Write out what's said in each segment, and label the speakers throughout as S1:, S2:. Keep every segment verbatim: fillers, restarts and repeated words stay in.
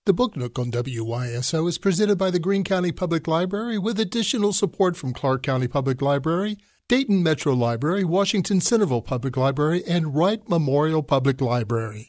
S1: The Book Nook on W Y S O is presented by the Greene County Public Library with additional support from Clark County Public Library, Dayton Metro Library, Washington Centerville Public Library, and Wright Memorial Public Library.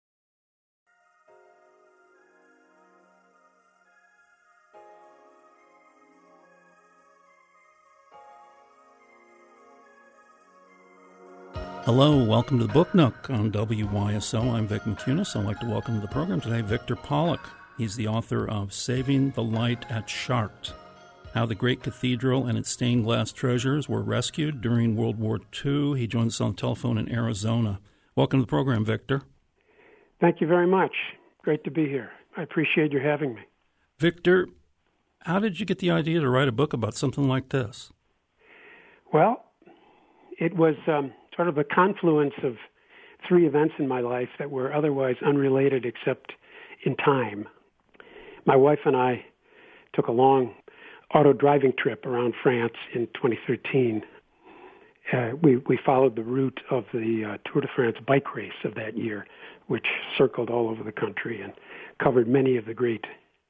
S2: Hello, welcome to the Book Nook on W Y S O. I'm Vic McCunis. I'd like to welcome to the program today Victor Pollock. He's the author of Saving the Light at Chartres, How the Great Cathedral and its Stained Glass Treasures Were Rescued During World War Two. He joins us on the telephone in Arizona. Welcome to the program, Victor.
S3: Thank you very much. Great to be here. I appreciate your having me.
S2: Victor, how did you get the idea to write a book about something like this?
S3: Well, it was um, sort of a confluence of three events in my life that were otherwise unrelated except in time. My wife and I took a long auto driving trip around France in twenty thirteen. Uh, we, we followed the route of the uh, Tour de France bike race of that year, which circled all over the country and covered many of the great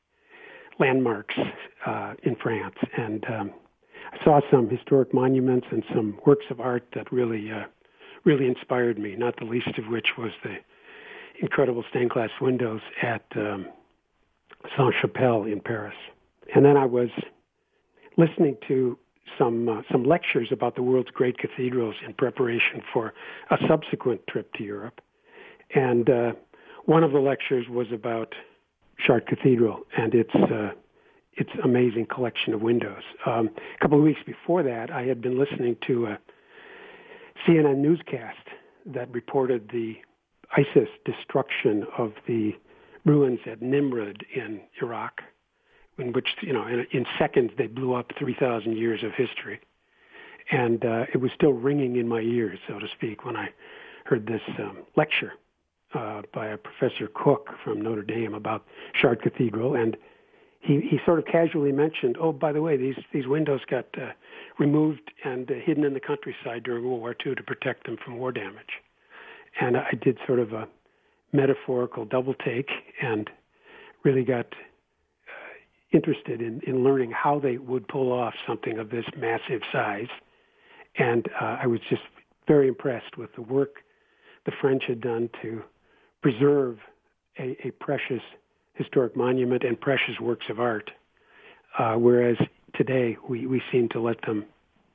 S3: landmarks uh, in France. And um, I saw some historic monuments and some works of art that really, uh, really inspired me, not the least of which was the incredible stained glass windows at um, Sainte-Chapelle in Paris. And then I was listening to some uh, some lectures about the world's great cathedrals in preparation for a subsequent trip to Europe. And uh, one of the lectures was about Chartres Cathedral and its uh, its amazing collection of windows. Um, a couple of weeks before that, I had been listening to a C N N newscast that reported the ISIS destruction of the ruins at Nimrud in Iraq, in which, you know, in, in seconds they blew up three thousand years of history. And uh, it was still ringing in my ears, so to speak, when I heard this um, lecture uh, by a Professor Cook from Notre Dame about Chartres Cathedral. And he, he sort of casually mentioned, oh, by the way, these, these windows got uh, removed and uh, hidden in the countryside during World War Two to protect them from war damage. And I did sort of a metaphorical double take and really got uh, interested in, in learning how they would pull off something of this massive size. And uh, I was just very impressed with the work the French had done to preserve a, a precious historic monument and precious works of art, uh, whereas today we, we seem to let them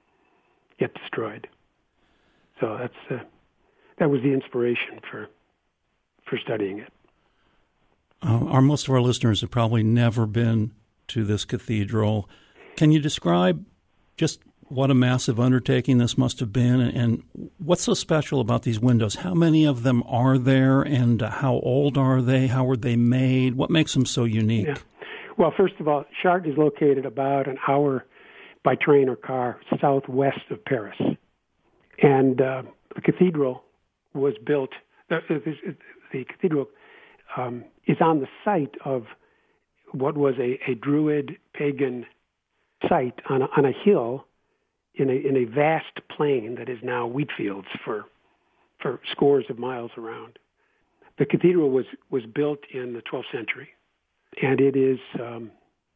S3: get destroyed. So that's uh, that was the inspiration for for studying it.
S2: Uh, our most of our listeners have probably never been to this cathedral. Can you describe just what a massive undertaking this must have been, and, and what's so special about these windows? How many of them are there, and uh, how old are they? How were they made? What makes them so unique?
S3: Yeah. Well, first of all, Chartres is located about an hour by train or car southwest of Paris. And uh, the cathedral was built, the, the, the cathedral um, is on the site of what was a, a Druid pagan site on a, on a hill in a, in a vast plain that is now wheat fields for, for scores of miles around. The cathedral was, was built in the twelfth century, and it is um,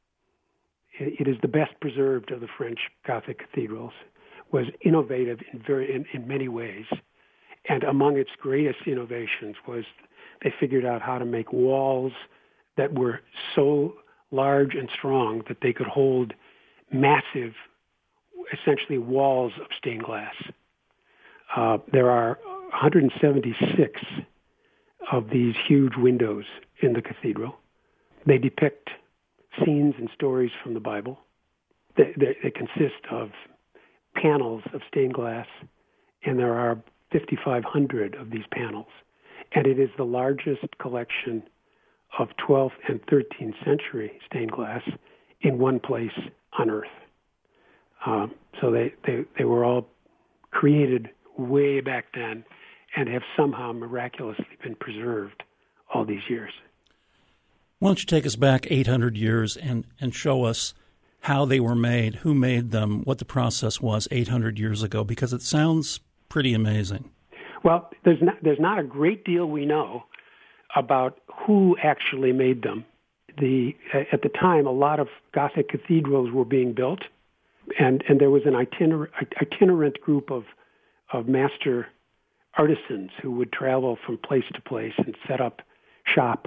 S3: it, it is the best preserved of the French Gothic cathedrals. Was innovative in very in, in many ways, and among its greatest innovations was they figured out how to make walls that were so large and strong that they could hold massive, essentially walls of stained glass. Uh, there are one hundred seventy-six of these huge windows in the cathedral. They depict scenes and stories from the Bible. They, they, they consist of panels of stained glass, and there are fifty-five hundred of these panels. And it is the largest collection of twelfth and thirteenth century stained glass in one place on Earth. Um, so they, they, they were all created way back then and have somehow miraculously been preserved all these years.
S2: Why don't you take us back eight hundred years and, and show us how they were made, who made them, what the process was eight hundred years ago, because it sounds pretty amazing.
S3: Well, there's not, there's not a great deal we know about who actually made them the at the time, a lot of Gothic cathedrals were being built, and, and there was an itinerant, itinerant group of of master artisans who would travel from place to place and set up shop.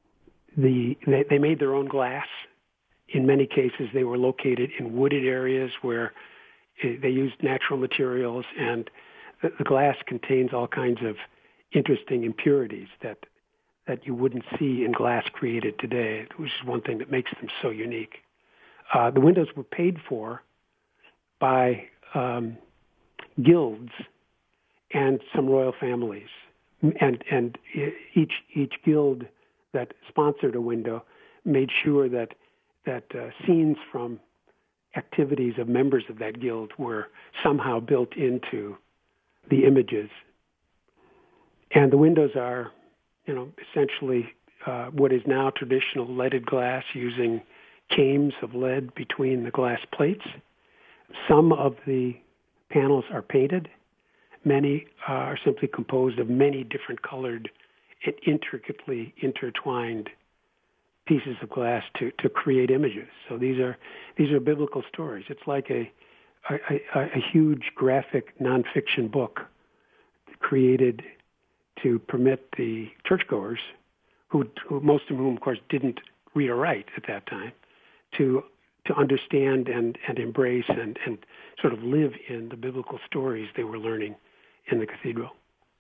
S3: The they, they made their own glass. In many cases, they were located in wooded areas where they used natural materials, and the, the glass contains all kinds of interesting impurities that that you wouldn't see in glass created today, which is one thing that makes them so unique. Uh, the windows were paid for by um, guilds and some royal families, and and each each guild that sponsored a window made sure that that uh, scenes from activities of members of that guild were somehow built into the images. And the windows are, you know, essentially uh, what is now traditional leaded glass using cames of lead between the glass plates. Some of the panels are painted. Many uh, are simply composed of many different colored and intricately intertwined pieces of glass to, to create images. So these are these are biblical stories. It's like a a, a, a huge graphic nonfiction book created to permit the churchgoers, who, who most of whom, of course, didn't read or write at that time, to to understand and, and embrace and, and sort of live in the biblical stories they were learning in the cathedral.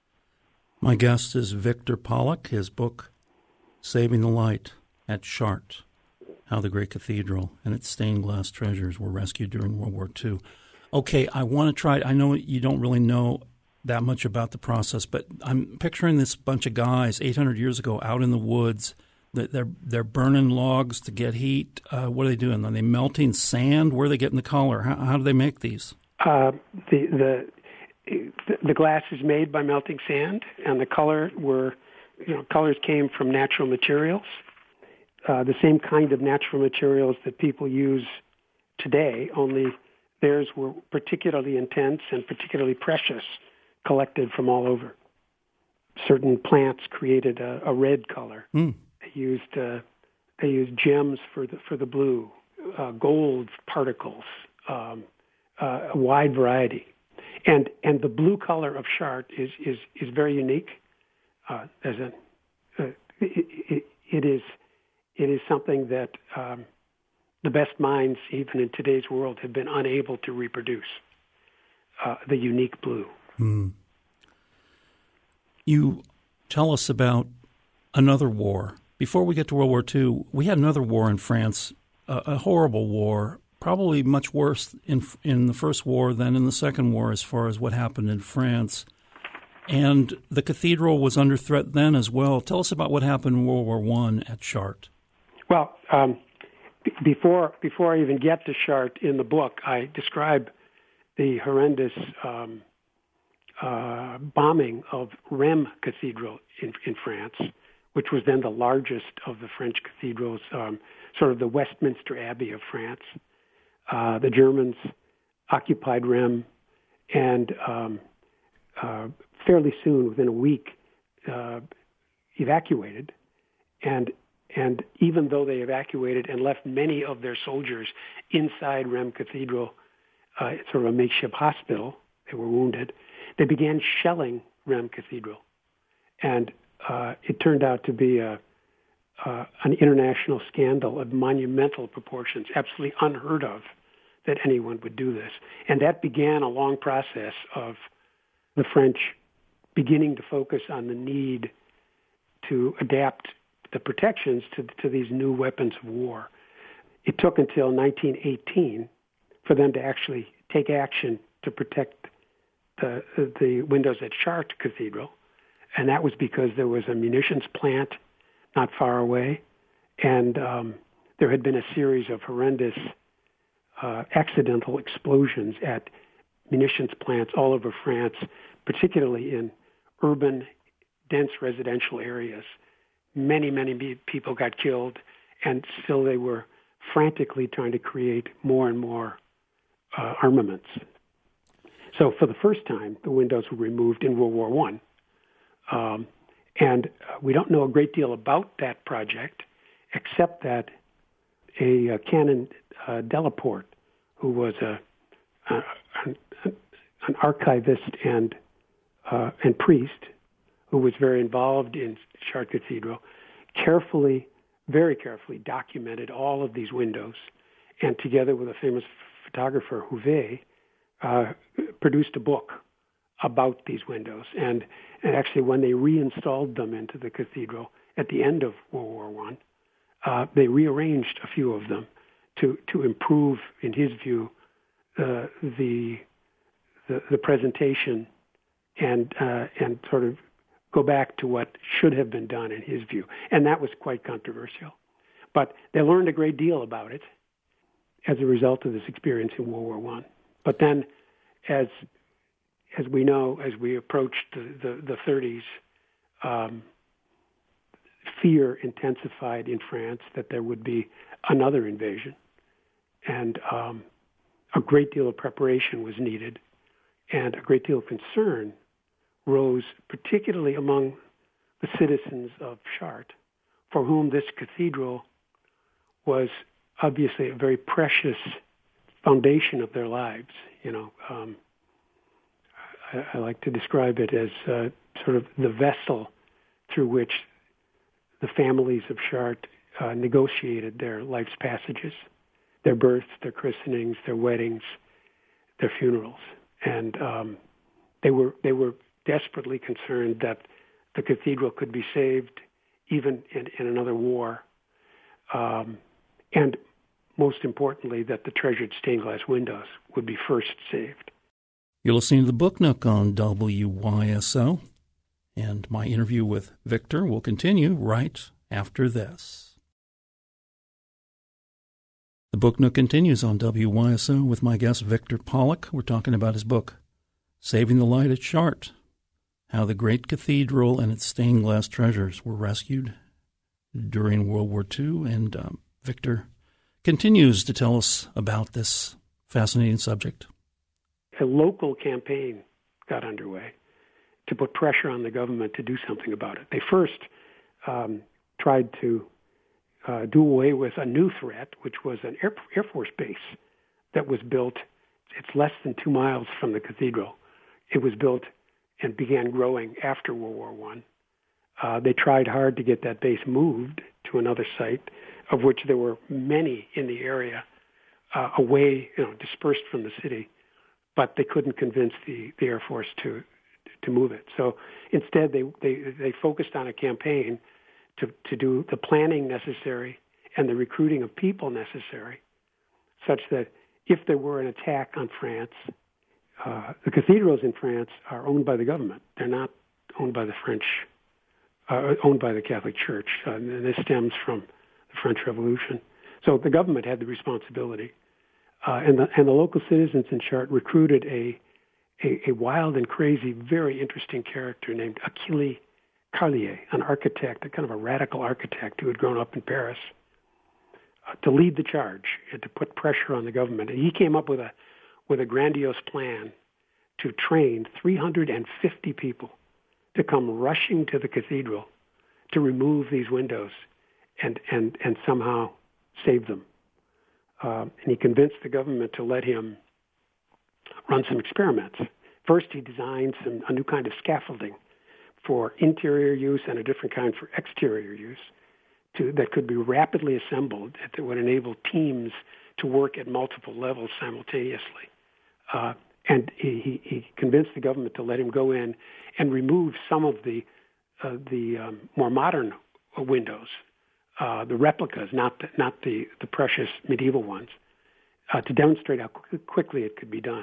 S2: My guest is Victor Pollock. His book, Saving the Light at Chartres, How the Great Cathedral and its Stained Glass Treasures Were Rescued During World War Two. Okay, I want to try, I know you don't really know that much about the process, but I'm picturing this bunch of guys eight hundred years ago out in the woods. They're they're burning logs to get heat. Uh, what are they doing? Are they melting sand? Where are they getting the color? How, how do they make these?
S3: Uh, the the the glass is made by melting sand, and the color were, you know, colors came from natural materials, uh, the same kind of natural materials that people use today. Only theirs were particularly intense and particularly precious, collected from all over. Certain plants created a, a red color. Mm. They used uh, they used gems for the for the blue, uh, gold particles, um, uh, a wide variety, and and the blue color of Chartres is is is very unique. Uh, as a uh, it, it, it is it is something that um, the best minds, even in today's world, have been unable to reproduce. Uh, the unique blue.
S2: Hmm. You tell us about another war. Before we get to World War Two, we had another war in France, a, a horrible war, probably much worse in in the first war than in the second war as far as what happened in France. And the cathedral was under threat then as well. Tell us about what happened in World War One at Chartres.
S3: Well, um, b- before before I even get to Chartres in the book, I describe the horrendous um, uh, bombing of Rheims Cathedral in, in France, which was then the largest of the French cathedrals, um, sort of the Westminster Abbey of France. Uh, the Germans occupied Rheims, and um, uh, fairly soon, within a week, uh, evacuated. And and even though they evacuated and left many of their soldiers inside Rheims Cathedral, uh, sort of a makeshift hospital, they were wounded, they began shelling Rheims Cathedral. And uh, it turned out to be a, uh, an international scandal of monumental proportions, absolutely unheard of that anyone would do this. And that began a long process of the French beginning to focus on the need to adapt the protections to, to these new weapons of war. It took until nineteen eighteen for them to actually take action to protect the, the windows at Chartres Cathedral, and that was because there was a munitions plant not far away, and um, there had been a series of horrendous uh, accidental explosions at munitions plants all over France, particularly in urban, dense residential areas. Many, many people got killed, and still they were frantically trying to create more and more uh, armaments. So for the first time, the windows were removed in World War One. Um, and we don't know a great deal about that project, except that a, a Canon uh, Delaporte, who was a, a an, an archivist and uh, and priest who was very involved in Chartres Cathedral, carefully, very carefully documented all of these windows, and together with a famous photographer, Houvet, uh, produced a book about these windows. And, and actually, when they reinstalled them into the cathedral at the end of World War One, uh, they rearranged a few of them to to improve, in his view, uh, the, the the presentation and uh, and sort of go back to what should have been done in his view. And that was quite controversial. But they learned a great deal about it as a result of this experience in World War One. But then, as as we know, as we approached the, the, the thirties, um, fear intensified in France that there would be another invasion. And um, a great deal of preparation was needed, and a great deal of concern rose, particularly among the citizens of Chartres, for whom this cathedral was obviously a very precious foundation of their lives. You know, um, I, I like to describe it as uh, sort of the vessel through which the families of Chartres uh, negotiated their life's passages, their births, their christenings, their weddings, their funerals, and um, they were they were desperately concerned that the cathedral could be saved even in, in another war, um, and most importantly, that the treasured stained glass windows would be first saved.
S2: You're listening to the Book Nook on W Y S O, and my interview with Victor will continue right after this. The Book Nook continues on W Y S O with my guest Victor Pollock. We're talking about his book, Saving the Light at Chartres, how the great cathedral and its stained glass treasures were rescued during World War Two. And um, Victor continues to tell us about this fascinating subject.
S3: A local campaign got underway to put pressure on the government to do something about it. They first um, tried to uh, do away with a new threat, which was an Air, Air Force base that was built. It's less than two miles from the cathedral. It was built and began growing after World War One. Uh, they tried hard to get that base moved to another site, of which there were many in the area, uh, away, you know, dispersed from the city, but they couldn't convince the, the Air Force to to move it. So instead, they, they, they focused on a campaign to, to do the planning necessary and the recruiting of people necessary, such that if there were an attack on France, uh, the cathedrals in France are owned by the government. They're not owned by the French, uh, owned by the Catholic Church. Uh, and this stems from the French Revolution. So the government had the responsibility. Uh, and, the, and the local citizens in Chartres recruited a A, a wild and crazy, very interesting character named Achille Carlier, an architect, a kind of a radical architect who had grown up in Paris, uh, to lead the charge and to put pressure on the government. And he came up with a with a grandiose plan to train three hundred fifty people to come rushing to the cathedral to remove these windows and and and somehow save them. Uh, and he convinced the government to let him run some experiments. First, he designed some, a new kind of scaffolding for interior use and a different kind for exterior use to, that could be rapidly assembled, that would enable teams to work at multiple levels simultaneously. Uh, and he, he convinced the government to let him go in and remove some of the, uh, the um, more modern windows, uh, the replicas, not the, not the, the precious medieval ones, uh, to demonstrate how qu- quickly it could be done.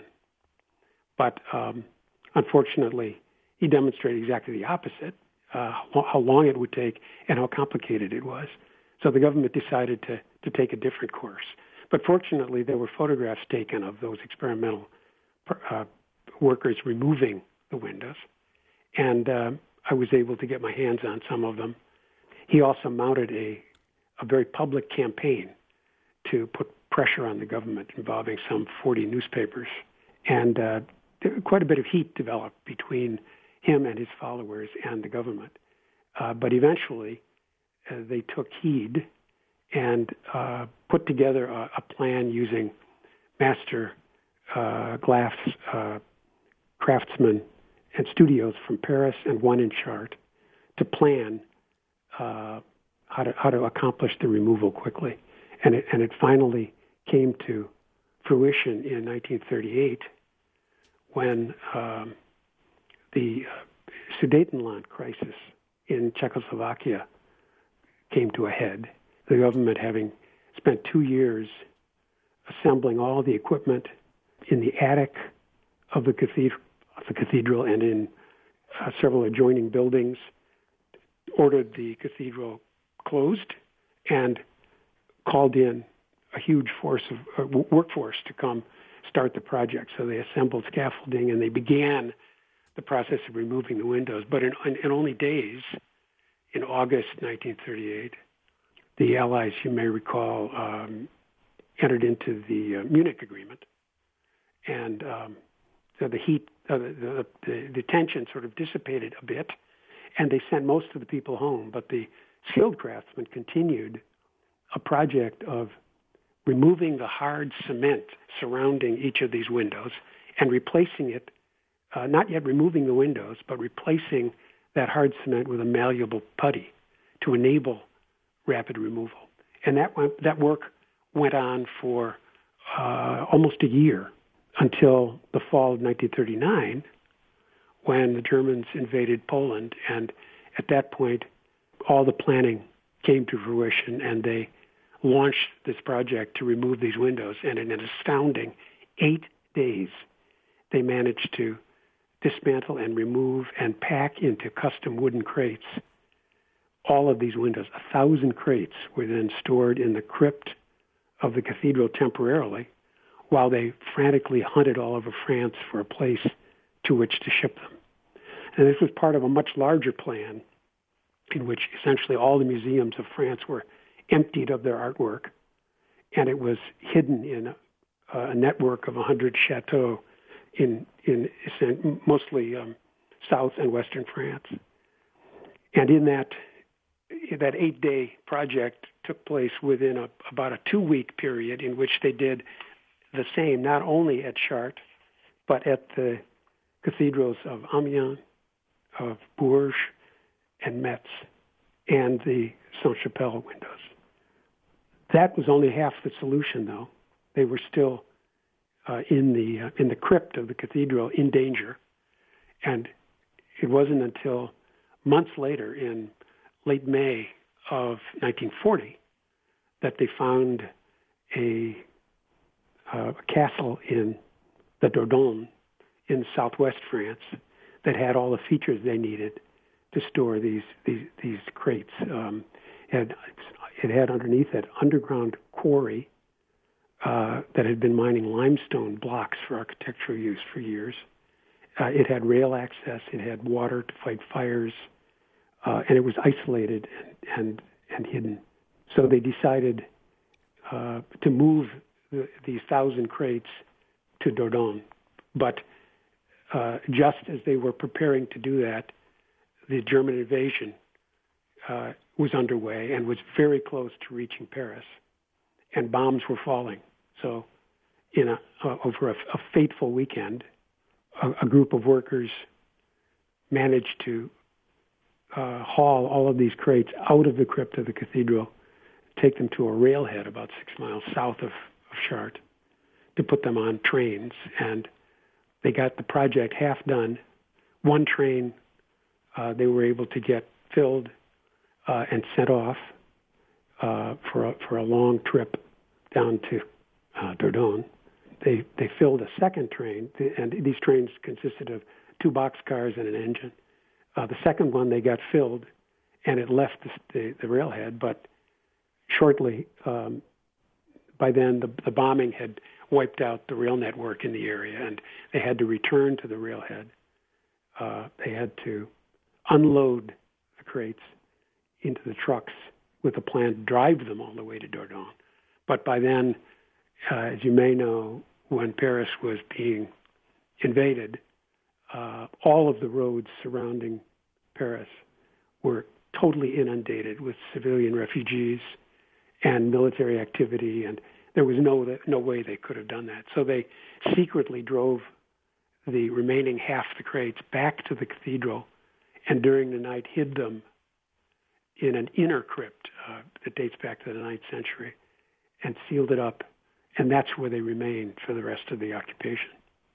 S3: But um, unfortunately, he demonstrated exactly the opposite, uh, how long it would take and how complicated it was. So the government decided to, to take a different course. But fortunately, there were photographs taken of those experimental uh, workers removing the windows, and uh, I was able to get my hands on some of them. He also mounted a, a very public campaign to put pressure on the government involving some forty newspapers. And uh, quite a bit of heat developed between him and his followers and the government. Uh, but eventually, uh, they took heed and uh, put together a, a plan using master uh, glass uh, craftsmen and studios from Paris and one in Chartres to plan uh, how to how to accomplish the removal quickly. And it, and it finally came to fruition in nineteen thirty-eight when um, the uh, Sudetenland crisis in Czechoslovakia came to a head. The government, having spent two years assembling all the equipment in the attic of the cathedral, of the cathedral and in uh, several adjoining buildings, ordered the cathedral closed and called in a huge force of uh, workforce to come start the project. So they assembled scaffolding and they began the process of removing the windows. But in, in, in only days, in August nineteen thirty-eight, the Allies, you may recall, um, entered into the uh, Munich Agreement. And um, so the heat, uh, the, the, the tension sort of dissipated a bit, and they sent most of the people home. But the skilled craftsmen continued a project of removing the hard cement surrounding each of these windows and replacing it, uh, not yet removing the windows, but replacing that hard cement with a malleable putty to enable rapid removal. And that went, that work went on for uh, almost a year until the fall of nineteen thirty-nine, when the Germans invaded Poland. And at that point, all the planning came to fruition, and they launched this project to remove these windows. And in an astounding eight days, they managed to dismantle and remove and pack into custom wooden crates all of these windows. A thousand crates were then stored in the crypt of the cathedral temporarily, while they frantically hunted all over France for a place to which to ship them. And this was part of a much larger plan in which essentially all the museums of France were emptied of their artwork, and it was hidden in a, a network of one hundred chateaux in, in mostly um, south and western France. And in that that eight-day project took place within a, about a two-week period in which they did the same, not only at Chartres, but at the cathedrals of Amiens, of Bourges, and Metz, and the Sainte-Chapelle windows. That was only half the solution, though. They were still uh, in the uh, in the crypt of the cathedral, in danger, and it wasn't until months later, in late May of nineteen forty, that they found a, uh, a castle in the Dordogne in southwest France that had all the features they needed to store these these, these crates. Um, it, it had underneath it underground quarry uh, that had been mining limestone blocks for architectural use for years. Uh, it had rail access. It had water to fight fires. Uh, and it was isolated and, and, and hidden. So they decided uh, to move the, these thousand crates to Dordogne. But uh, just as they were preparing to do that, the German invasion uh, was underway and was very close to reaching Paris, and bombs were falling. So in a, uh, over a, a fateful weekend, a, a group of workers managed to Uh, haul all of these crates out of the crypt of the cathedral, take them to a railhead about six miles south of, of Chartres to put them on trains. And they got the project half done. One train uh, they were able to get filled uh, and sent off uh, for, a, for a long trip down to uh, Dordogne. They, they filled a second train, and these trains consisted of two boxcars and an engine. Uh, the second one, they got filled, and it left the, the, the railhead, but shortly, um, by then, the, the bombing had wiped out the rail network in the area, and they had to return to the railhead. Uh, they had to unload the crates into the trucks with a plan to drive them all the way to Dordogne. But by then, uh, as you may know, when Paris was being invaded, Uh, all of the roads surrounding Paris were totally inundated with civilian refugees and military activity, and there was no no way they could have done that. So they secretly drove the remaining half the crates back to the cathedral, and during the night hid them in an inner crypt uh, that dates back to the ninth century, and sealed it up, and that's where they remained for the rest of the occupation.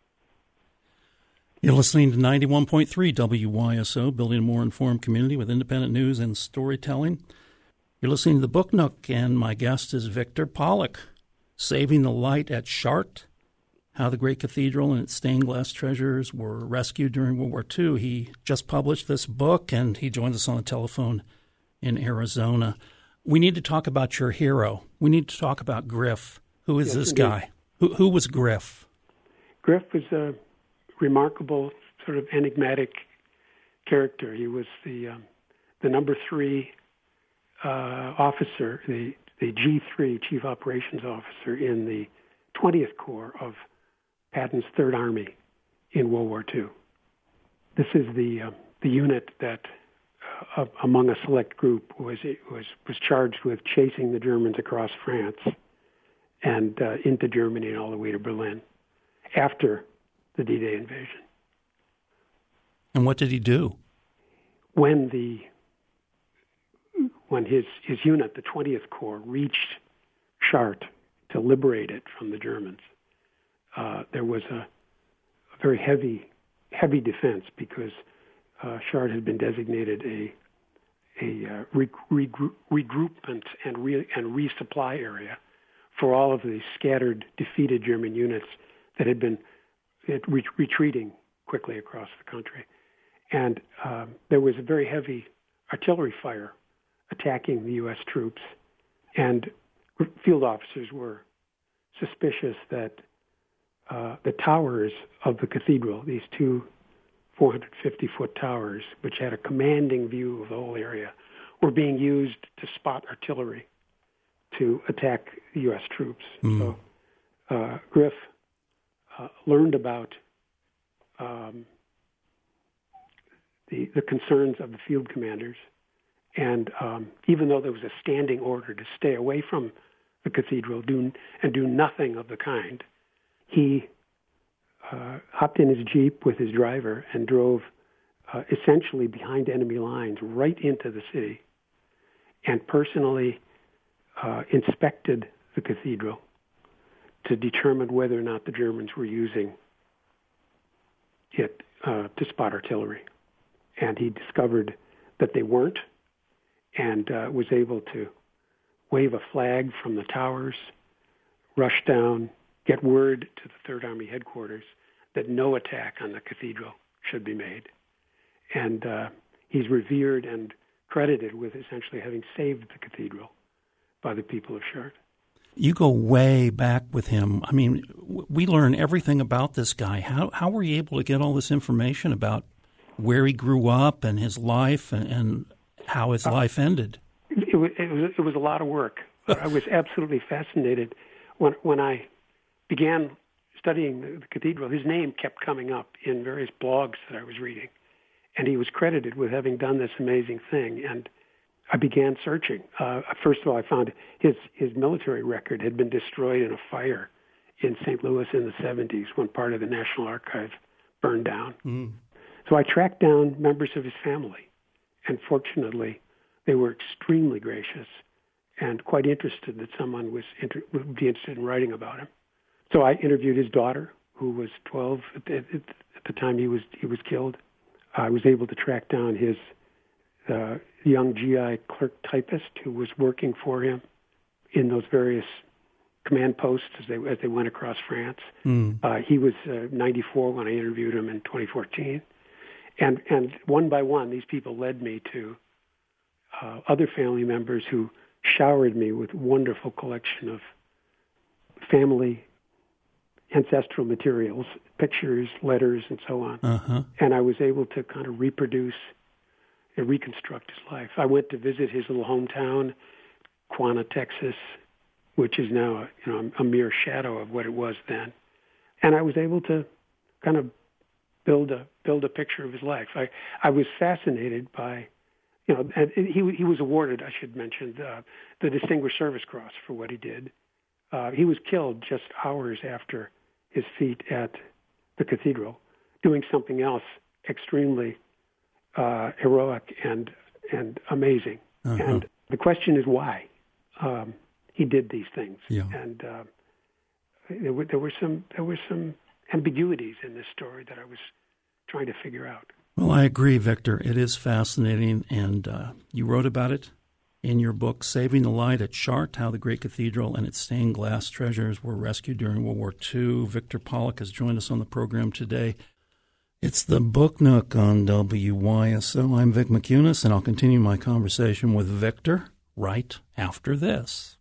S2: You're listening to ninety-one point three W Y S O, building a more informed community with independent news and storytelling. You're listening to the Book Nook, and my guest is Victor Pollock, Saving the Light at Chartres, How the Great Cathedral and its Stained Glass Treasures Were Rescued During World War Two. He just published this book, and he joins us on the telephone in Arizona. We need to talk about your hero. We need to talk about Griff. Who is yes, this indeed. guy? Who, who was Griff?
S3: Griff was a remarkable, sort of enigmatic character. He was the um, the number three uh, officer, the, the G three, Chief Operations Officer, in the twentieth Corps of Patton's Third Army in World War Two. This is the uh, the unit that, uh, among a select group, was was was charged with chasing the Germans across France and uh, into Germany and all the way to Berlin after the D-Day invasion.
S2: And what did he do?
S3: When the when his, his unit, the twentieth Corps, reached Chartres to liberate it from the Germans, uh, there was a, a very heavy heavy defense because uh, Chartres had been designated a a uh, re- regroup, regroupment and re- and resupply area for all of the scattered, defeated German units that had been re- retreating quickly across the country. And um, there was a very heavy artillery fire attacking the U S troops, and field officers were suspicious that uh, the towers of the cathedral, these two four hundred fifty foot towers, which had a commanding view of the whole area, were being used to spot artillery to attack the U S troops. Mm. So uh, Griff uh, learned about um, the, the concerns of the field commanders, and um, even though there was a standing order to stay away from the cathedral do, and do nothing of the kind, he uh, hopped in his Jeep with his driver and drove uh, essentially behind enemy lines right into the city, and personally uh, inspected the cathedral to determine whether or not the Germans were using it uh, to spot artillery. And he discovered that they weren't, and uh, was able to wave a flag from the towers, rush down, get word to the Third Army headquarters that no attack on the cathedral should be made. And uh, he's revered and credited with essentially having saved the cathedral by the people of Chartres.
S2: You go way back with him. I mean, we learn everything about this guy. How how were you able to get all this information about where he grew up and his life and, and how his uh, life ended?
S3: It was, it was it was a lot of work. I was absolutely fascinated when when I began studying the, the cathedral. His name kept coming up in various blogs that I was reading, and he was credited with having done this amazing thing. And I began searching. Uh, first of all, I found his his military record had been destroyed in a fire in Saint Louis in the seventies when part of the National Archive burned down. Mm. So I tracked down members of his family, and fortunately, they were extremely gracious and quite interested that someone was inter- would be interested in writing about him. So I interviewed his daughter, who was twelve at the, at the time he was he was killed. I was able to track down his uh, young G I clerk typist who was working for him in those various command posts as they as they went across France. Mm. Uh, he was uh, ninety-four when I interviewed him in twenty fourteen, and and one by one, these people led me to uh, other family members who showered me with wonderful collection of family ancestral materials, pictures, letters, and so on. Uh-huh. And I was able to kind of reproduce and reconstruct his life. I went to visit his little hometown, Quanah, Texas, which is now a, you know, a mere shadow of what it was then. And I was able to kind of build a build a picture of his life. I, I was fascinated by, you know, and he he was awarded, I should mention, uh, the Distinguished Service Cross for what he did. Uh, he was killed just hours after his feat at the cathedral, doing something else extremely uh, heroic and and amazing. Uh-huh. And the question is why um, he did these things.
S2: Yeah.
S3: And uh, there were there were some there were some ambiguities in this story that I was trying to figure out.
S2: Well, I agree, Victor. It is fascinating, and uh, you wrote about it in your book, Saving the Light at Chartres, How the Great Cathedral and its Stained Glass Treasures Were Rescued During World War Two. Victor Pollock has joined us on the program today. It's the Book Nook on W Y S O. I'm Vic McCunis, and I'll continue my conversation with Victor right after this.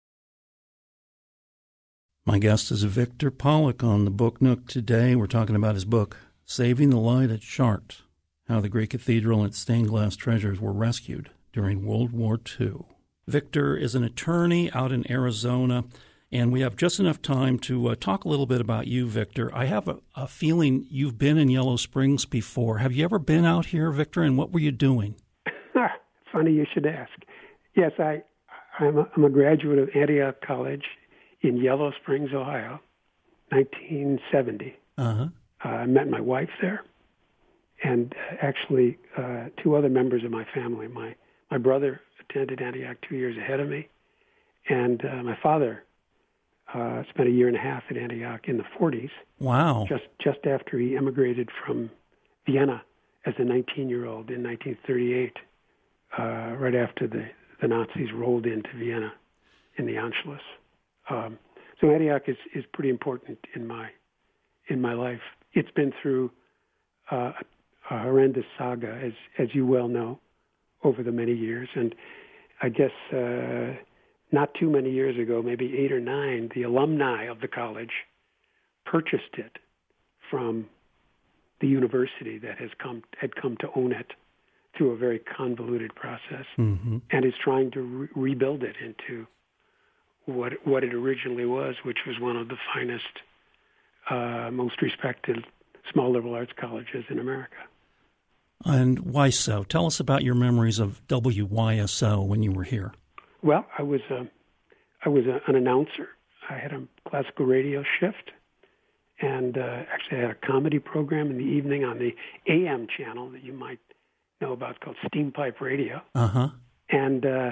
S2: My guest is Victor Pollock on the Book Nook today. We're talking about his book, Saving the Light at Chartres, How the Great Cathedral and its Stained Glass Treasures Were Rescued During World War Two. Victor is an attorney out in Arizona, and we have just enough time to uh, talk a little bit about you, Victor. I have a, a feeling you've been in Yellow Springs before. Have you ever been out here, Victor, and what were you doing?
S3: Funny you should ask. Yes, I, I'm, a, I'm a graduate of Antioch College in Yellow Springs, Ohio, nineteen seventy. Uh-huh. Uh, I met my wife there, and uh, actually uh, two other members of my family. My my brother attended Antioch two years ahead of me, and uh, my father uh, spent a year and a half at Antioch in the forties.
S2: Wow!
S3: Just just after he immigrated from Vienna as a nineteen-year-old in nineteen thirty-eight, uh, right after the, the Nazis rolled into Vienna in the Anschluss. Um, so Antioch is, is pretty important in my in my life. It's been through uh, a horrendous saga, as as you well know, over the many years. And I guess uh, not too many years ago, maybe eight or nine, the alumni of the college purchased it from the university that has come had come to own it through a very convoluted process, mm-hmm. and is trying to re- rebuild it into what what it originally was, which was one of the finest, uh, most respected small liberal arts colleges in America.
S2: And why so? Tell us about your memories of W Y S O when you were here.
S3: Well, I was a, I was a, an announcer. I had a classical radio shift, and uh, actually I had a comedy program in the evening on the A M channel that you might know about called Steam Pipe Radio. Uh-huh. And uh,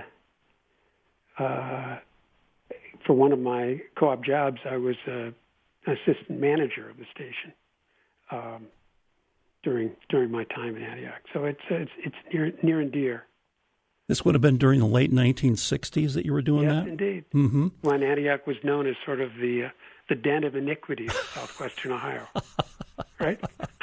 S3: uh, for one of my co-op jobs, I was uh, an assistant manager of the station um, during during my time in Antioch. So it's it's it's near near and dear.
S2: This would have been during the late nineteen sixties that you were doing
S3: yes,
S2: that?
S3: Yes, indeed.
S2: Mm-hmm.
S3: When Antioch was known as sort of the uh, the den of iniquity of southwestern Ohio, right?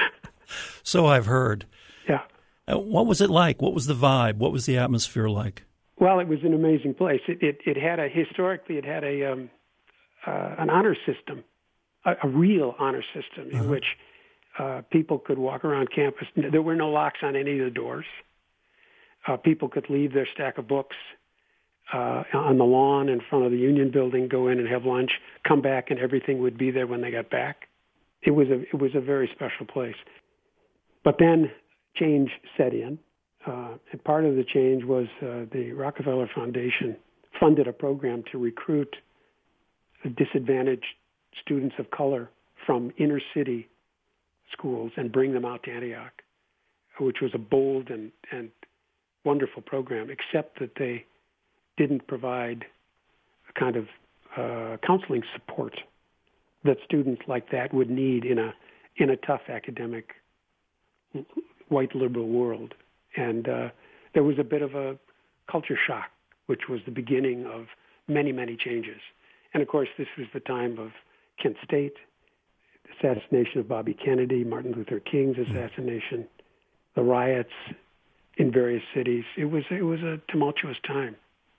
S2: So I've heard.
S3: Yeah.
S2: Uh, what was it like? What was the vibe? What was the atmosphere like?
S3: Well, it was an amazing place. It it, it had a historically it had a um, uh, an honor system, a, a real honor system in uh-huh. which uh, people could walk around campus. There were no locks on any of the doors. Uh, people could leave their stack of books uh, on the lawn in front of the Union Building, go in and have lunch, come back, and everything would be there when they got back. It was a it was a very special place. But then change set in, uh, and part of the change was uh, the Rockefeller Foundation funded a program to recruit disadvantaged students of color from inner city schools and bring them out to Antioch, which was a bold and, and wonderful program, except that they didn't provide a kind of uh, counseling support that students like that would need in a in a tough academic white liberal world. And uh, there was a bit of a culture shock, which was the beginning of many, many changes. And of course, this was the time of Kent State, the assassination of Bobby Kennedy, Martin Luther King's assassination, the riots in various cities. It was it was a tumultuous time.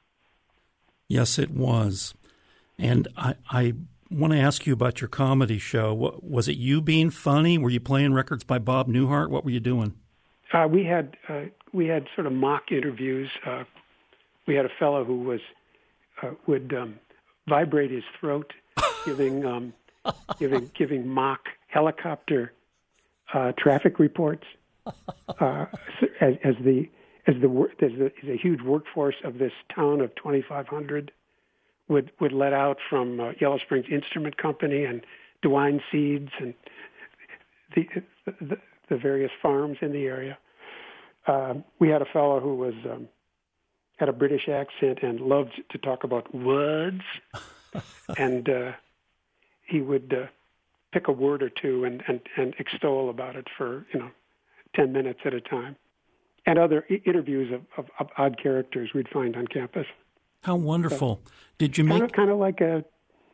S2: Yes, it was. And I, I want to ask you about your comedy show. What, was it you being funny? Were you playing records by Bob Newhart? What were you doing?
S3: Uh, we had uh, we had sort of mock interviews. Uh, we had a fellow who was uh, would um, vibrate his throat, giving um, giving giving mock helicopter uh, traffic reports uh, as, as the as the there's a, there's a huge workforce of this town of twenty-five hundred would would let out from uh, Yellow Springs Instrument Company and DeWine Seeds and the the, the various farms in the area. Uh, we had a fellow who was um, had a British accent and loved to talk about words, and uh, he would uh, pick a word or two and, and, and extol about it for you know ten minutes at a time, and other I- interviews of, of, of odd characters we'd find on campus.
S2: How wonderful! So, Did you
S3: kind
S2: make
S3: of, kind of like a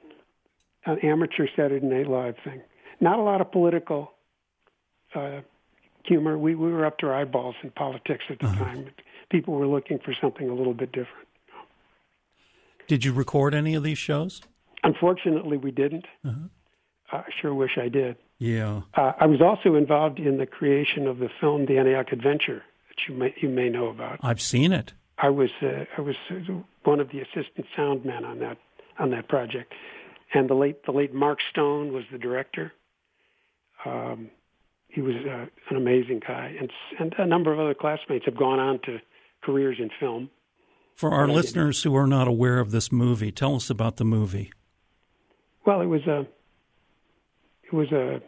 S3: an amateur Saturday Night Live thing? Not a lot of political uh, humor. We we were up to our eyeballs in politics at the uh-huh. time. People were looking for something a little bit different.
S2: Did you record any of these shows?
S3: Unfortunately, we didn't.
S2: Uh-huh.
S3: I sure wish I did.
S2: Yeah.
S3: Uh, I was also involved in the creation of the film The Antioch Adventure that you may you may know about.
S2: I've seen it.
S3: I was uh, I was one of the assistant sound men on that on that project, and the late the late Mark Stone was the director. Um, he was uh, an amazing guy, and and a number of other classmates have gone on to careers in film.
S2: For our listeners who are not aware of this movie, tell us about the movie.
S3: Well, it was a it was a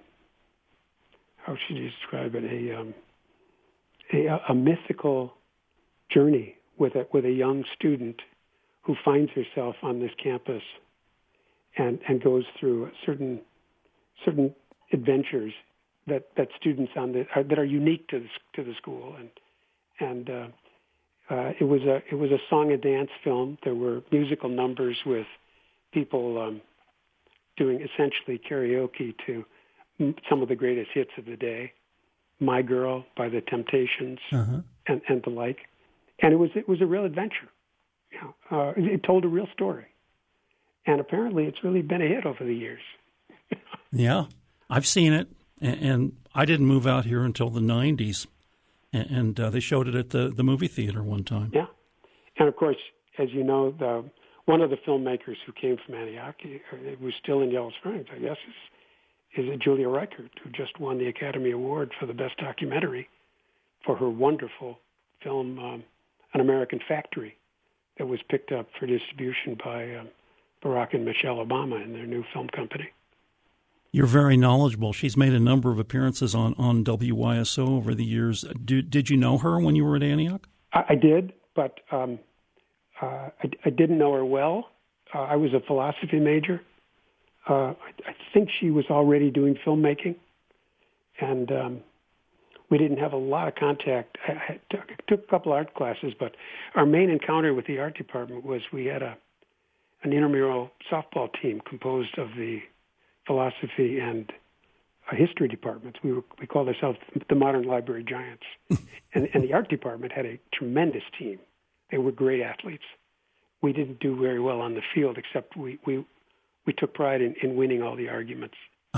S3: how should you describe it a um, a, a mythical journey with a with a young student who finds herself on this campus and and goes through certain certain adventures that, that students on the are, that are unique to the, to the school, and and uh, uh, it was a it was a song and dance film. There were musical numbers with people um, doing essentially karaoke to some of the greatest hits of the day, "My Girl" by the Temptations, uh-huh. and and the like. And it was it was a real adventure. You know, uh, it, it told a real story, and apparently it's really been a hit over the years.
S2: Yeah, I've seen it, and, and I didn't move out here until the nineties, and, and uh, they showed it at the, the movie theater one time.
S3: Yeah, and of course, as you know, the one of the filmmakers who came from Antioch, it was still in Yellow Springs, I guess, is, is Julia Reichert, who just won the Academy Award for the Best Documentary for her wonderful film, um, An American Factory, that was picked up for distribution by um, Barack and Michelle Obama and their new film company.
S2: You're very knowledgeable. She's made a number of appearances on, on W Y S O over the years. Do, did you know her when you were at Antioch?
S3: I, I did, but um, uh, I, I didn't know her well. Uh, I was a philosophy major. Uh, I, I think she was already doing filmmaking, and um, we didn't have a lot of contact. I, I, took, I took a couple art classes, but our main encounter with the art department was we had a an intramural softball team composed of the philosophy and uh, history departments. We were, we called ourselves the Modern Library Giants, and, and the art department had a tremendous team. They were great athletes. We didn't do very well on the field, except we we, we took pride in, in winning all the arguments.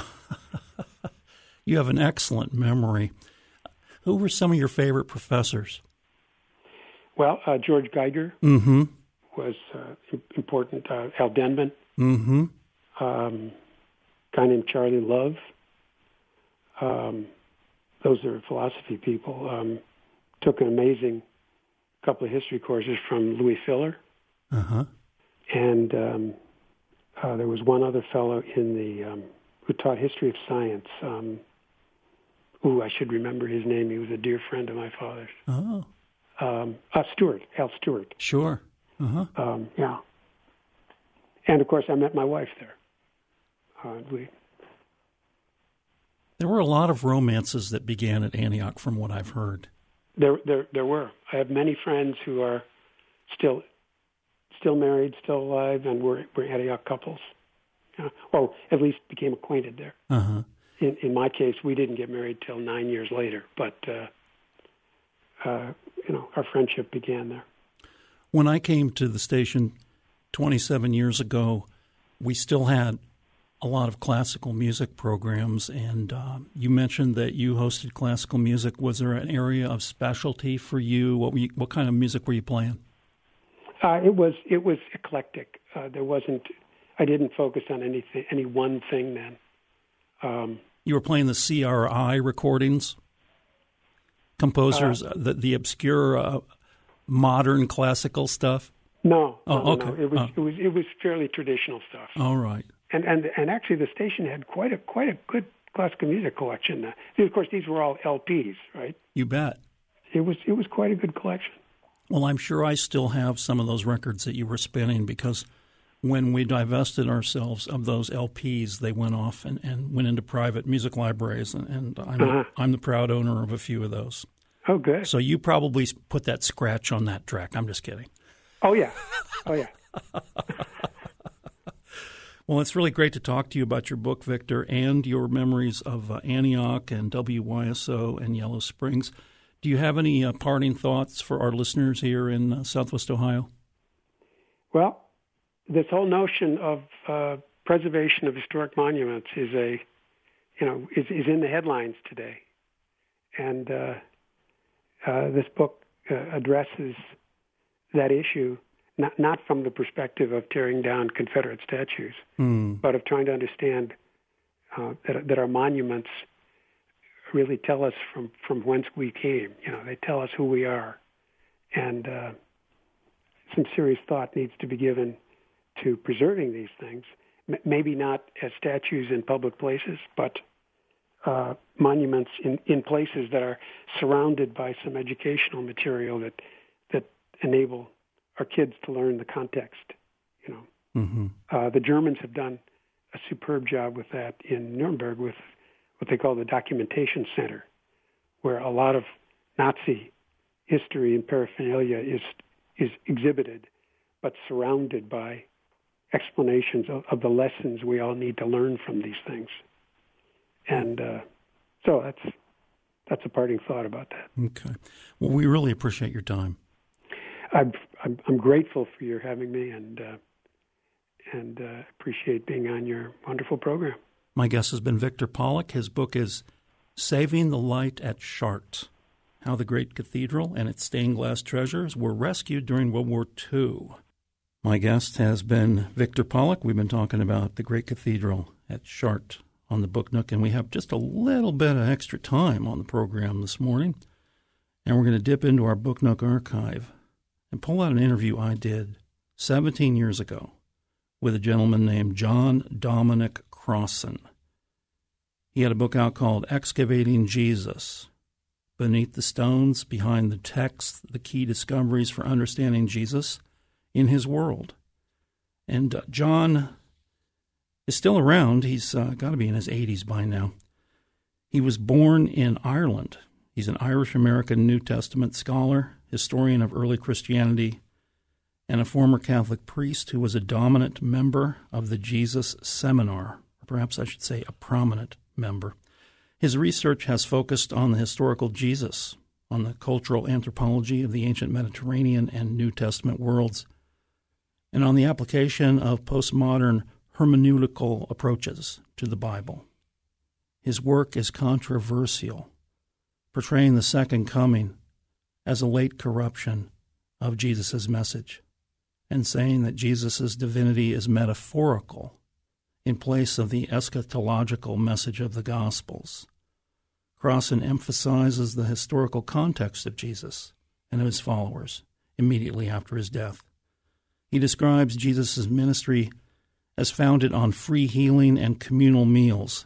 S2: You have an excellent memory. Who were some of your favorite professors?
S3: Well, uh, George Geiger
S2: mm-hmm.
S3: was uh, important. Uh, Al Denman.
S2: Mm-hmm.
S3: Um, a guy named Charlie Love. Um, those are philosophy people. Um, took an amazing couple of history courses from Louis Filler.
S2: Uh-huh.
S3: And um, uh, there was one other fellow in the um, who taught history of science. Um, ooh, I should remember his name. He was a dear friend of my father's.
S2: Oh.
S3: Um, uh, Stewart, Al Stewart.
S2: Sure. Uh-huh.
S3: Um, yeah. And, of course, I met my wife there. Uh, we.
S2: There were a lot of romances that began at Antioch, from what I've heard.
S3: There, there, there were. I have many friends who are still, still married, still alive, and were, were Antioch couples, uh, or at least became acquainted there.
S2: Uh-huh.
S3: In, in my case, we didn't get married till nine years later, but uh, uh, you know, our friendship began there.
S2: When I came to the station twenty-seven years ago, we still had a lot of classical music programs, and uh, you mentioned that you hosted classical music. Was there an area of specialty for you? What were you, what kind of music were you playing?
S3: Uh, it was it was eclectic. Uh, there wasn't. I didn't focus on anything, any one thing then. Um,
S2: you were playing the C R I recordings? composers, uh, the, the obscure uh, modern classical stuff?
S3: No.
S2: Oh,
S3: no,
S2: okay.
S3: No. It was
S2: oh.
S3: it was it was fairly traditional stuff.
S2: All right.
S3: And and and actually, the station had quite a quite a good classical music collection. Uh, of course, these were all L Ps, right?
S2: You bet.
S3: It was it was quite a good collection.
S2: Well, I'm sure I still have some of those records that you were spinning, because when we divested ourselves of those L Ps, they went off and, and went into private music libraries, and, and I'm, uh-huh. I'm the proud owner of a few of those.
S3: Oh, good.
S2: So you probably put that scratch on that track. I'm just kidding.
S3: Oh, yeah. Oh, yeah.
S2: Well, it's really great to talk to you about your book, Victor, and your memories of uh, Antioch and W Y S O and Yellow Springs. Do you have any uh, parting thoughts for our listeners here in uh, Southwest Ohio?
S3: Well, this whole notion of uh, preservation of historic monuments is a, you know, is, is in the headlines today, and uh, uh, this book uh, addresses that issue not not from the perspective of tearing down Confederate statues, mm. but of trying to understand uh, that that our monuments really tell us from, from whence we came. You know, they tell us who we are, and uh, some serious thought needs to be given to preserving these things. M- maybe not as statues in public places, but uh, monuments in, in places that are surrounded by some educational material that that enable our kids to learn the context. You know, mm-hmm. uh, the Germans have done a superb job with that in Nuremberg with what they call the Documentation Center, where a lot of Nazi history and paraphernalia is is exhibited, but surrounded by explanations of, of the lessons we all need to learn from these things. And uh, so that's that's a parting thought about that.
S2: Okay. Well, we really appreciate your time.
S3: I'm I'm, I'm grateful for your having me, and uh, and uh, appreciate being on your wonderful program.
S2: My guest has been Victor Pollock. His book is Saving the Light at Chartres, How the Great Cathedral and Its Stained Glass Treasures Were Rescued During World War Two. My guest has been Victor Pollock. We've been talking about the Great Cathedral at Chartres on the Book Nook, and we have just a little bit of extra time on the program this morning. And we're going to dip into our Book Nook archive and pull out an interview I did seventeen years ago with a gentleman named John Dominic Crossan. He had a book out called Excavating Jesus, Beneath the Stones, Behind the Text, The Key Discoveries for Understanding Jesus in His World. And uh, John is still around. He's uh, got to be in his eighties by now. He was born in Ireland. He's an Irish-American New Testament scholar, historian of early Christianity, and a former Catholic priest who was a dominant member of the Jesus Seminar, or perhaps I should say a prominent member. His research has focused on the historical Jesus, on the cultural anthropology of the ancient Mediterranean and New Testament worlds, and on the application of postmodern hermeneutical approaches to the Bible. His work is controversial, portraying the second coming as a late corruption of Jesus' message, and saying that Jesus' divinity is metaphorical in place of the eschatological message of the Gospels. Crossan emphasizes the historical context of Jesus and of his followers immediately after his death. He describes Jesus' ministry as founded on free healing and communal meals,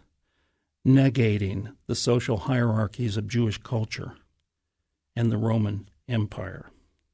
S2: negating the social hierarchies of Jewish culture and the Roman Empire.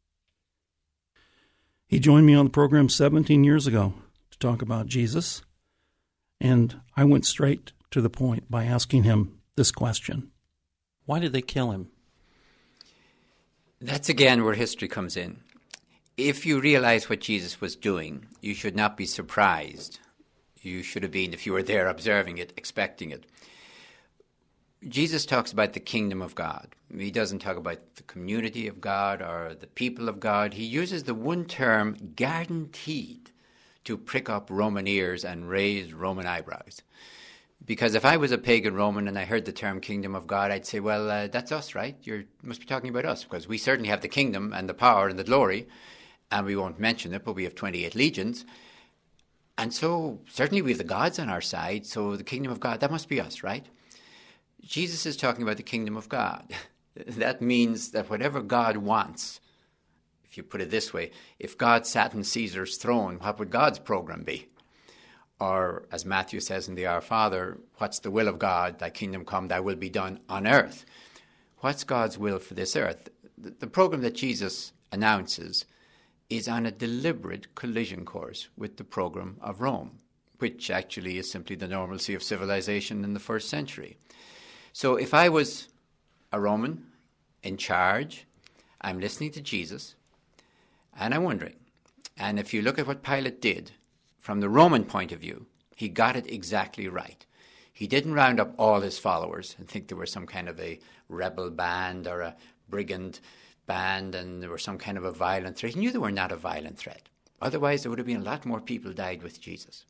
S2: He joined me on the program seventeen years ago to talk about Jesus, and I went straight to the point by asking him this question. Why did they kill him?
S4: That's again where history comes in. If you realize what Jesus was doing, you should not be surprised. You should have been, if you were there observing it, expecting it. Jesus talks about the kingdom of God. He doesn't talk about the community of God or the people of God. He uses the one term guaranteed to prick up Roman ears and raise Roman eyebrows. Because if I was a pagan Roman and I heard the term kingdom of God, I'd say, well, uh, that's us, right? You must be talking about us, because we certainly have the kingdom and the power and the glory, and we won't mention it, but we have twenty-eight legions. And so certainly we have the gods on our side, so the kingdom of God, that must be us, right? Jesus is talking about the kingdom of God. That means that whatever God wants, if you put it this way, if God sat in Caesar's throne, what would God's program be? Or, as Matthew says in the Our Father, what's the will of God? Thy kingdom come, thy will be done on earth. What's God's will for this earth? The program that Jesus announces is on a deliberate collision course with the program of Rome, which actually is simply the normalcy of civilization in the first century. So if I was a Roman in charge, I'm listening to Jesus, and I'm wondering, and if you look at what Pilate did, from the Roman point of view, he got it exactly right. He didn't round up all his followers and think they were some kind of a rebel band or a brigand band and they were some kind of a violent threat. He knew they were not a violent threat. Otherwise, there would have been a lot more people died with Jesus.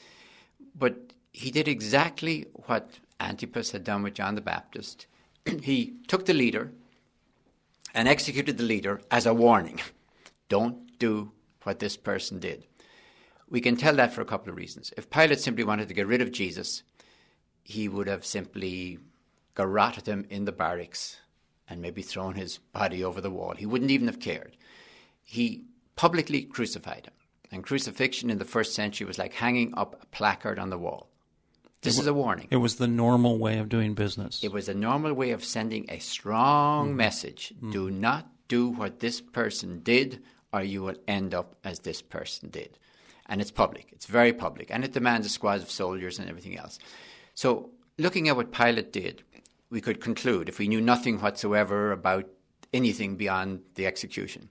S4: But he did exactly what Antipas had done with John the Baptist. He took the leader and executed the leader as a warning. Don't do what this person did. We can tell that for a couple of reasons. If Pilate simply wanted to get rid of Jesus, he would have simply garroted him in the barracks and maybe thrown his body over the wall. He wouldn't even have cared. He publicly crucified him. And crucifixion in the first century was like hanging up a placard on the wall. This is a warning.
S2: It was the normal way of doing business.
S4: It was a normal way of sending a strong mm-hmm. message. Mm-hmm. Do not do what this person did, or you will end up as this person did. And it's public. It's very public. And it demands a squad of soldiers and everything else. So looking at what Pilate did, we could conclude, if we knew nothing whatsoever about anything beyond the execution,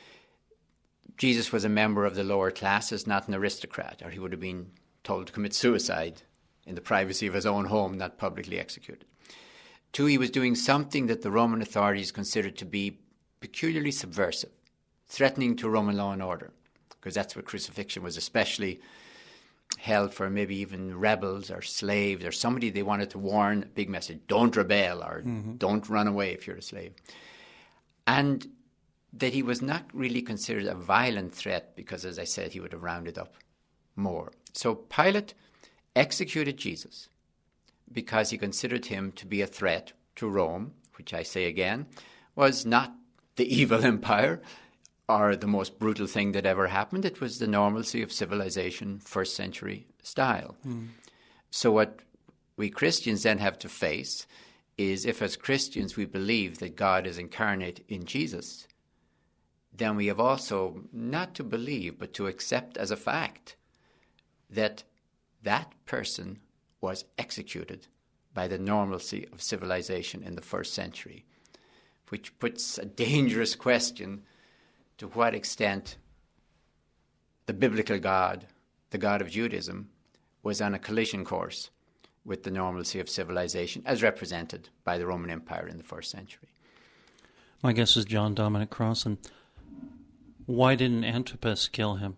S4: Jesus was a member of the lower classes, not an aristocrat, or he would have been told to commit suicide in the privacy of his own home, not publicly executed. Two, he was doing something that the Roman authorities considered to be peculiarly subversive, threatening to Roman law and order, because that's what crucifixion was especially held for, maybe even rebels or slaves or somebody they wanted to warn, a big message, don't rebel or mm-hmm. don't run away if you're a slave. And that he was not really considered a violent threat because, as I said, he would have rounded up more. So Pilate executed Jesus because he considered him to be a threat to Rome, which I say again, was not the evil empire or the most brutal thing that ever happened. It was the normalcy of civilization, first century style. Mm. So what we Christians then have to face is, if as Christians we believe that God is incarnate in Jesus, then we have also not to believe but to accept as a fact that that person was executed by the normalcy of civilization in the first century, which puts a dangerous question to what extent the biblical God, the God of Judaism, was on a collision course with the normalcy of civilization as represented by the Roman Empire in the first century.
S2: My guess is John Dominic Crossan. Why didn't Antipas kill him?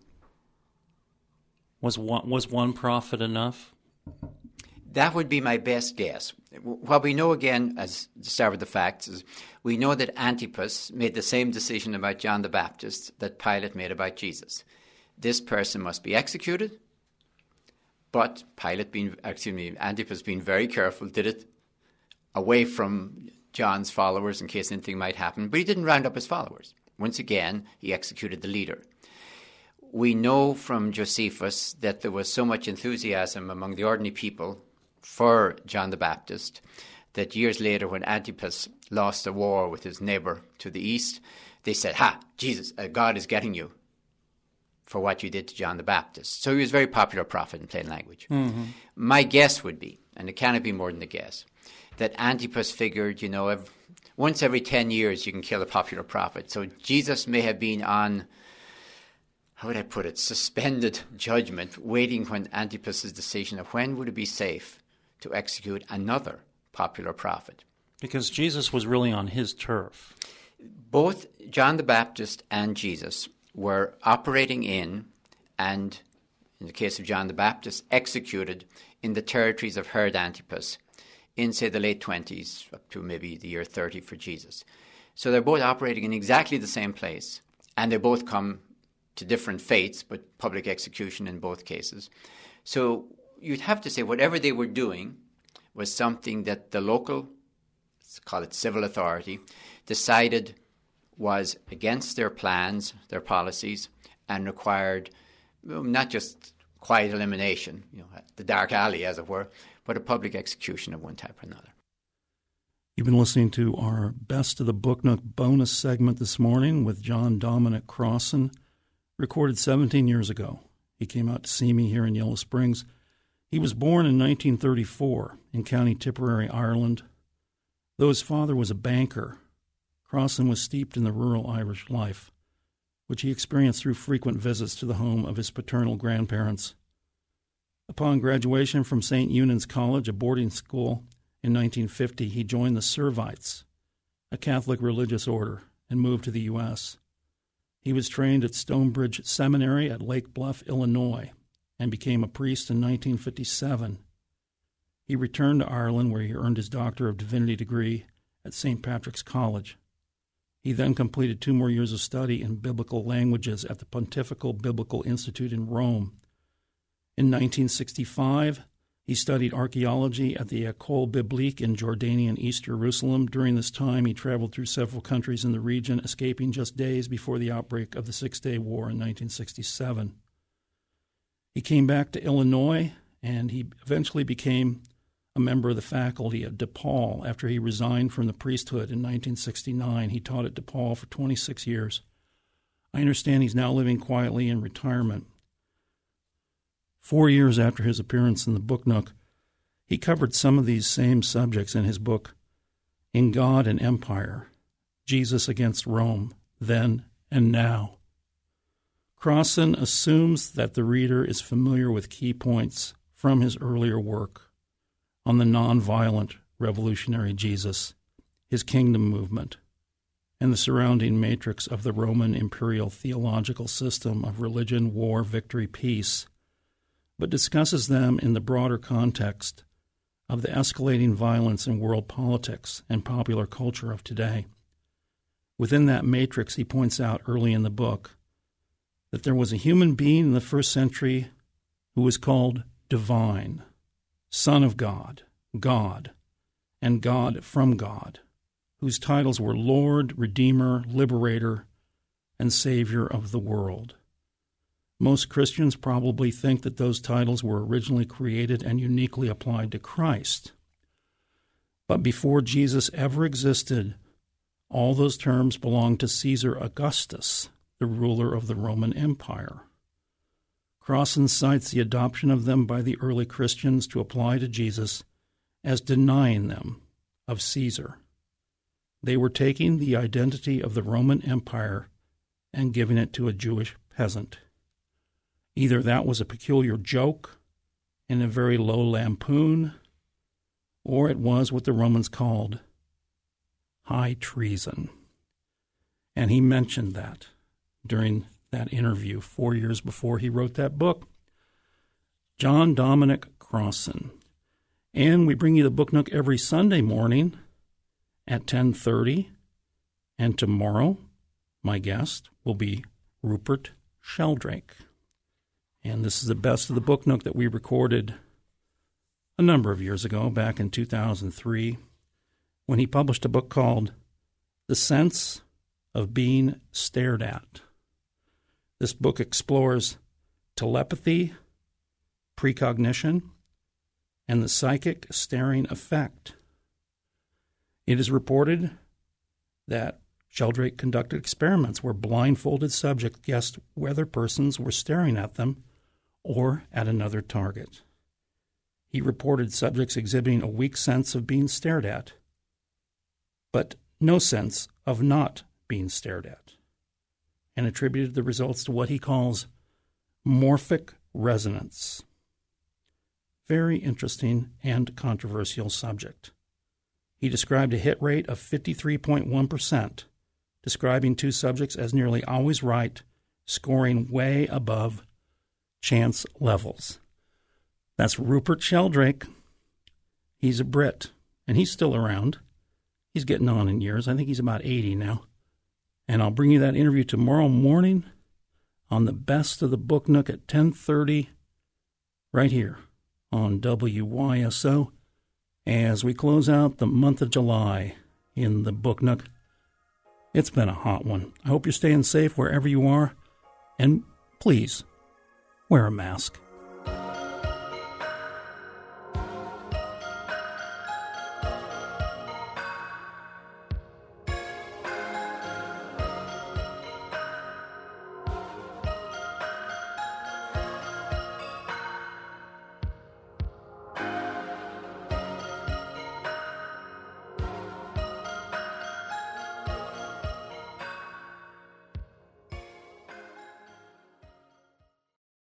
S2: Was one, was one prophet enough?
S4: That would be my best guess. What we know, again, as to start with the facts, is we know that Antipas made the same decision about John the Baptist that Pilate made about Jesus. This person must be executed, but Pilate, being, excuse me, Antipas being very careful, did it away from John's followers in case anything might happen, but he didn't round up his followers. Once again, he executed the leader. We know from Josephus that there was so much enthusiasm among the ordinary people for John the Baptist that years later, when Antipas lost a war with his neighbor to the east, they said, ha, Jesus, uh, God is getting you for what you did to John the Baptist. So he was a very popular prophet in plain language. Mm-hmm. My guess would be, and it cannot be more than a guess, that Antipas figured, you know, every, once every ten years you can kill a popular prophet. So Jesus may have been on, how would I put it, suspended judgment, waiting when Antipas's decision of when would it be safe to execute another popular prophet.
S2: Because Jesus was really on his turf.
S4: Both John the Baptist and Jesus were operating in, and in the case of John the Baptist, executed in the territories of Herod Antipas in, say, the late twenties, up to maybe the year thirty for Jesus. So they're both operating in exactly the same place, and they both come to different fates, but public execution in both cases. So you'd have to say whatever they were doing was something that the local let's call it civil authority, decided was against their plans, their policies, and required well, not just quiet elimination, you know, the dark alley, as it were, but a public execution of one type or another.
S2: You've been listening to our Best of the Book Nook bonus segment this morning with John Dominic Crossan, recorded seventeen years ago. He came out to see me here in Yellow Springs. He was born in nineteen thirty-four in County Tipperary, Ireland. Though his father was a banker, Crossan was steeped in the rural Irish life, which he experienced through frequent visits to the home of his paternal grandparents. Upon graduation from Saint Eunan's College, a boarding school, in nineteen fifty, he joined the Servites, a Catholic religious order, and moved to the U S He was trained at Stonebridge Seminary at Lake Bluff, Illinois, and became a priest in nineteen fifty-seven. He returned to Ireland, where he earned his Doctor of Divinity degree at Saint Patrick's College. He then completed two more years of study in biblical languages at the Pontifical Biblical Institute in Rome. In nineteen sixty-five, he studied archaeology at the École Biblique in Jordanian East Jerusalem. During this time, he traveled through several countries in the region, escaping just days before the outbreak of the Six-Day War in nineteen sixty-seven. He came back to Illinois, and he eventually became a member of the faculty at DePaul after he resigned from the priesthood in nineteen sixty-nine. He taught at DePaul for twenty-six years. I understand he's now living quietly in retirement. Four years after his appearance in the Book Nook, he covered some of these same subjects in his book, In God and Empire, Jesus Against Rome, Then and Now. Crossan assumes that the reader is familiar with key points from his earlier work on the nonviolent revolutionary Jesus, his kingdom movement, and the surrounding matrix of the Roman imperial theological system of religion, war, victory, peace, but discusses them in the broader context of the escalating violence in world politics and popular culture of today. Within that matrix, he points out early in the book that there was a human being in the first century who was called divine, Son of God, God, and God from God, whose titles were Lord, Redeemer, Liberator, and Savior of the world. Most Christians probably think that those titles were originally created and uniquely applied to Christ. But before Jesus ever existed, all those terms belonged to Caesar Augustus, the ruler of the Roman Empire. Crossan cites the adoption of them by the early Christians to apply to Jesus as denying them of Caesar. They were taking the identity of the Roman Empire and giving it to a Jewish peasant. Either that was a peculiar joke and a very low lampoon, or it was what the Romans called high treason. And he mentioned that during that interview four years before he wrote that book. John Dominic Crossan. And we bring you the Book Nook every Sunday morning at ten thirty. And tomorrow, my guest will be Rupert Sheldrake. And this is the Best of the Book Nook that we recorded a number of years ago, back in two thousand three, when he published a book called The Sense of Being Stared At. This book explores telepathy, precognition, and the psychic staring effect. It is reported that Sheldrake conducted experiments where blindfolded subjects guessed whether persons were staring at them or at another target. He reported subjects exhibiting a weak sense of being stared at, but no sense of not being stared at, and attributed the results to what he calls morphic resonance. Very interesting and controversial subject. He described a hit rate of fifty-three point one percent, describing two subjects as nearly always right, scoring way above chance levels. That's Rupert Sheldrake. He's a Brit, and he's still around. He's getting on in years. I think he's about eighty now. And I'll bring you that interview tomorrow morning on the Best of the Book Nook at ten thirty, right here on W Y S O as we close out the month of July in the Book Nook. It's been a hot one. I hope you're staying safe wherever you are, and please, wear a mask.